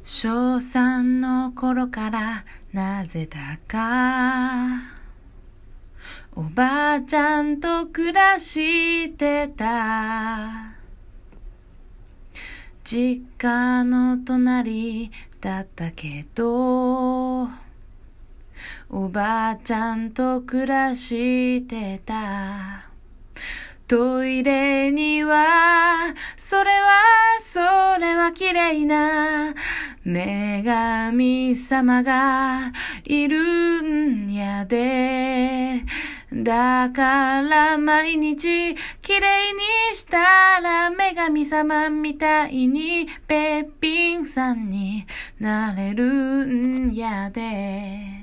小3の頃からなぜだかおばあちゃんと暮らしてた。実家の隣だったけどおばあちゃんと暮らしてた。トイレにはそれは綺麗な女神様がいるんやで。だから毎日綺麗にしたら女神様みたいにべっぴんさんになれるんやで。